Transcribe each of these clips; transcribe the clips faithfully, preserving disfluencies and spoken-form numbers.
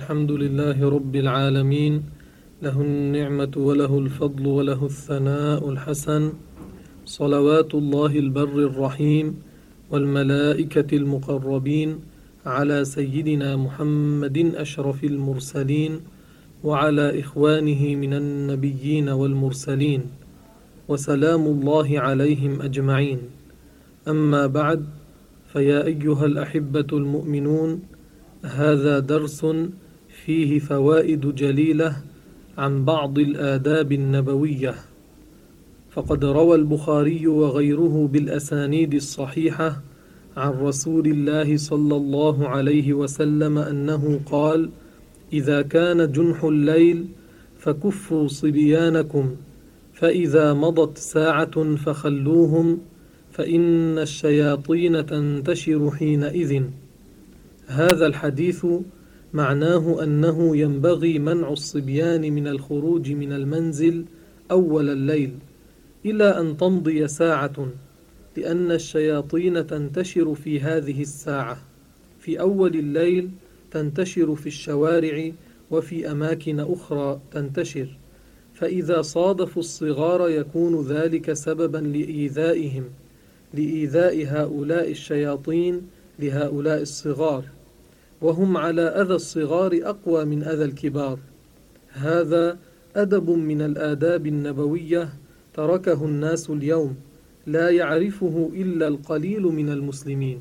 الحمد لله رب العالمين، له النعمة وله الفضل وله الثناء الحسن، صلوات الله البر الرحيم والملائكة المقربين على سيدنا محمد أشرف المرسلين وعلى إخوانه من النبيين والمرسلين، وسلام الله عليهم أجمعين. أما بعد، فيا أيها الأحبة المؤمنون، هذا درس فيه فوائد جليلة عن بعض الآداب النبوية. فقد روى البخاري وغيره بالأسانيد الصحيحة عن رسول الله صلى الله عليه وسلم أنه قال: إذا كان جنح الليل فكفوا صبيانكم، فإذا مضت ساعة فخلوهم، فإن الشياطين تنتشر حينئذ. هذا الحديث معناه أنه ينبغي منع الصبيان من الخروج من المنزل أول الليل إلى أن تمضي ساعة، لأن الشياطين تنتشر في هذه الساعة. في أول الليل تنتشر في الشوارع وفي أماكن أخرى تنتشر، فإذا صادفوا الصغار يكون ذلك سببا لإيذائهم، لإيذاء هؤلاء الشياطين لهؤلاء الصغار، وهم على أذى الصغار أقوى من أذى الكبار. هذا أدب من الآداب النبوية تركه الناس اليوم، لا يعرفه إلا القليل من المسلمين.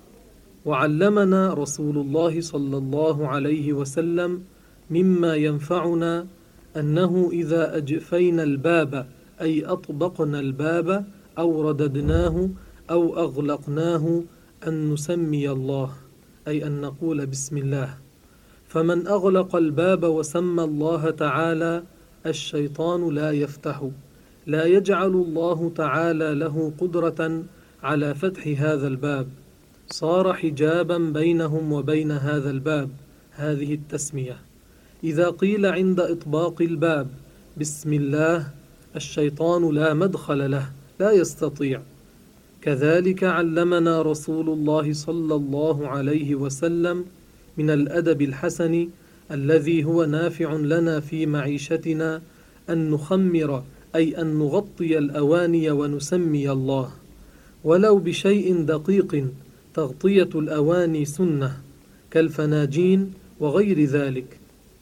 وعلمنا رسول الله صلى الله عليه وسلم مما ينفعنا أنه إذا أجفينا الباب، أي أطبقنا الباب أو رددناه أو أغلقناه، أن نسمي الله، أي أن نقول بسم الله. فمن أغلق الباب وسمى الله تعالى، الشيطان لا يفتح، لا يجعل الله تعالى له قدرة على فتح هذا الباب، صار حجابا بينهم وبين هذا الباب. هذه التسمية. إذا قيل عند إطباق الباب بسم الله، الشيطان لا مدخل له، لا يستطيع. كذلك علمنا رسول الله صلى الله عليه وسلم من الأدب الحسن الذي هو نافع لنا في معيشتنا أن نخمر، أي أن نغطي الأواني ونسمي الله، ولو بشيء دقيق. تغطية الأواني سنة كالفناجين وغير ذلك.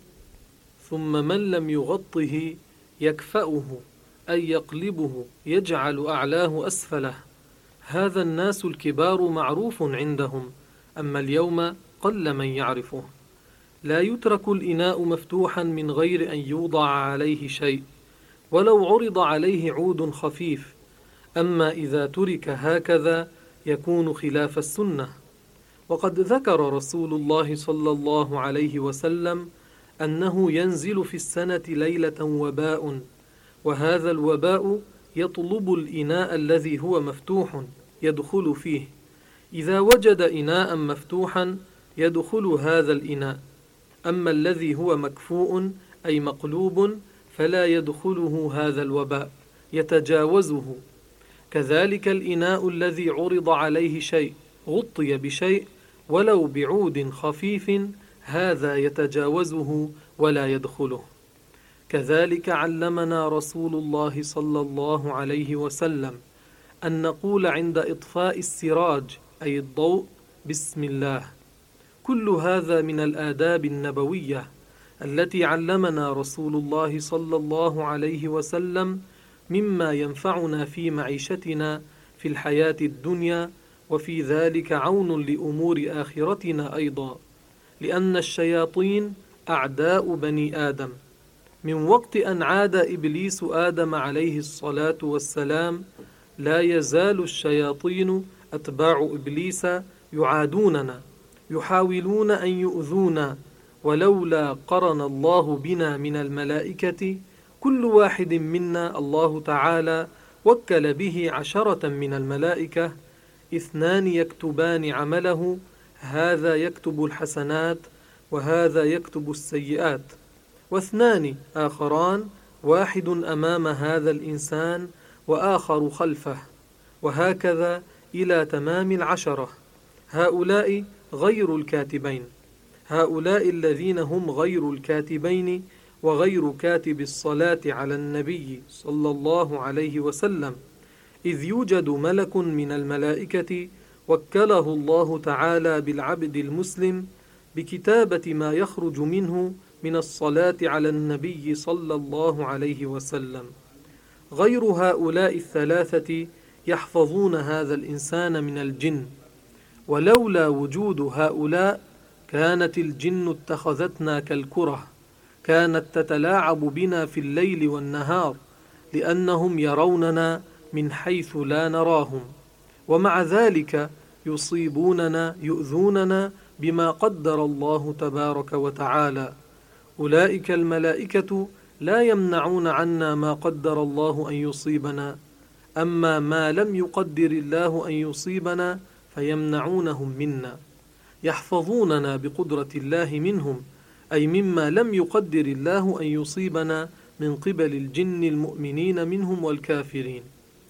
ثم من لم يغطه يكفأه، أي يقلبه، يجعل أعلاه أسفله. هذا الناس الكبار معروف عندهم، أما اليوم قل من يعرفه. لا يترك الإناء مفتوحا من غير أن يوضع عليه شيء، ولو عرض عليه عود خفيف. أما إذا ترك هكذا يكون خلاف السنة. وقد ذكر رسول الله صلى الله عليه وسلم أنه ينزل في السنة ليلة وباء، وهذا الوباء يطلب الإناء الذي هو مفتوح يدخل فيه. إذا وجد إناء مفتوحا يدخل هذا الإناء، أما الذي هو مكفوء أي مقلوب فلا يدخله هذا الوباء، يتجاوزه. كذلك الإناء الذي عرض عليه شيء، غطي بشيء ولو بعود خفيف، هذا يتجاوزه ولا يدخله. كذلك علمنا رسول الله صلى الله عليه وسلم أن نقول عند إطفاء السراج، أي الضوء، بسم الله. كل هذا من الآداب النبوية التي علمنا رسول الله صلى الله عليه وسلم مما ينفعنا في معيشتنا في الحياة الدنيا، وفي ذلك عون لأمور آخرتنا أيضا، لأن الشياطين أعداء بني آدم. من وقت أن عاد إبليس آدم عليه الصلاة والسلام لا يزال الشياطين أتباع إبليس يعادوننا، يحاولون أن يؤذونا، ولولا قرن الله بنا من الملائكة كل واحد منا الله تعالى وكل به عشرة من الملائكة، اثنان يكتبان عمله، هذا يكتب الحسنات وهذا يكتب السيئات، واثنان آخران، واحد أمام هذا الإنسان وآخر خلفه، وهكذا إلى تمام العشرة. هؤلاء غير الكاتبين، هؤلاء الذين هم غير الكاتبين وغير كاتب الصلاة على النبي صلى الله عليه وسلم، إذ يوجد ملك من الملائكة وكله الله تعالى بالعبد المسلم بكتابة ما يخرج منه من الصلاة على النبي صلى الله عليه وسلم. غير هؤلاء الثلاثة يحفظون هذا الإنسان من الجن، ولولا وجود هؤلاء كانت الجن اتخذتنا كالكرة، كانت تتلاعب بنا في الليل والنهار، لأنهم يروننا من حيث لا نراهم، ومع ذلك يصيبوننا يؤذوننا بما قدر الله تبارك وتعالى. أولئك الملائكة لا يمنعون عنا ما قدر الله أن يصيبنا، أما ما لم يقدر الله أن يصيبنا فيمنعونهم منا، يحفظوننا بقدرة الله منهم، أي مما لم يقدر الله أن يصيبنا من قبل الجن المؤمنين منهم والكافرين.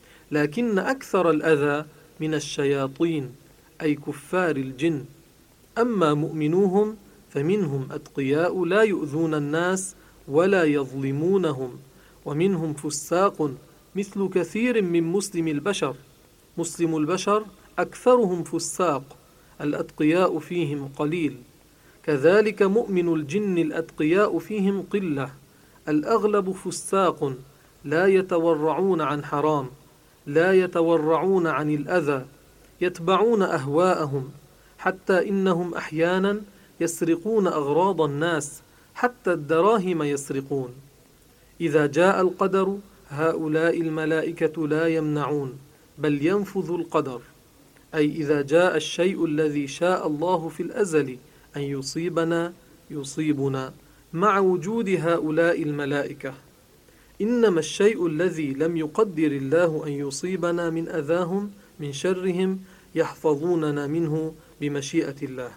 لكن أكثر الأذى من الشياطين، أي كفار الجن. أما مؤمنوهم فمنهم أتقياء لا يؤذون الناس ولا يظلمونهم، ومنهم فساق مثل كثير من مسلم البشر. مسلم البشر أكثرهم فساق، الأتقياء فيهم قليل. كذلك مؤمن الجن الأتقياء فيهم قلة، الأغلب فساق لا يتورعون عن حرام، لا يتورعون عن الأذى، يتبعون أهواءهم، حتى إنهم أحيانا يسرقون أغراض الناس، حتى الدراهم يسرقون. إذا جاء القدر هؤلاء الملائكة لا يمنعون، بل ينفذ القدر، أي إذا جاء الشيء الذي شاء الله في الأزل أن يصيبنا يصيبنا مع وجود هؤلاء الملائكة. إنما الشيء الذي لم يقدر الله أن يصيبنا من أذاهم من شرهم يحفظوننا منه بمشيئة الله.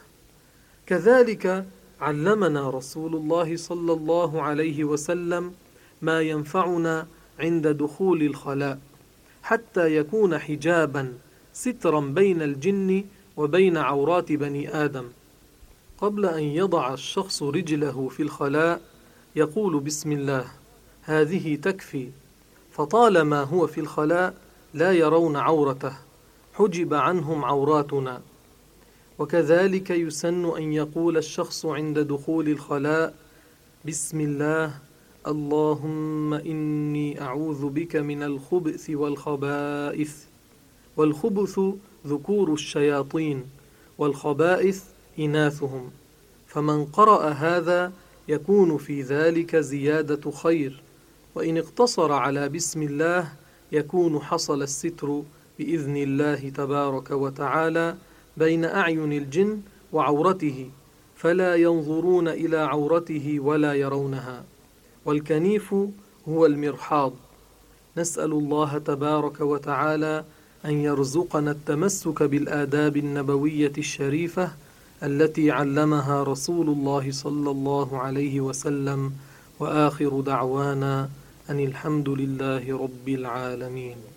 كذلك علمنا رسول الله صلى الله عليه وسلم ما ينفعنا عند دخول الخلاء، حتى يكون حجابا سترا بين الجن وبين عورات بني آدم. قبل أن يضع الشخص رجله في الخلاء يقول بسم الله، هذه تكفي، فطالما هو في الخلاء لا يرون عورته، حجب عنهم عوراتنا. وكذلك يسن أن يقول الشخص عند دخول الخلاء بسم الله، اللهم إني أعوذ بك من الخبث والخبائث. والخبث ذكور الشياطين، والخبائث إناثهم، فمن قرأ هذا يكون في ذلك زيادة خير، وإن اقتصر على بسم الله يكون حصل الستر بإذن الله تبارك وتعالى بين أعين الجن وعورته، فلا ينظرون إلى عورته ولا يرونها. والكنيف هو المرحاض. نسأل الله تبارك وتعالى أن يرزقنا التمسك بالآداب النبوية الشريفة التي علمها رسول الله صلى الله عليه وسلم. وآخر دعوانا أن الحمد لله رب العالمين.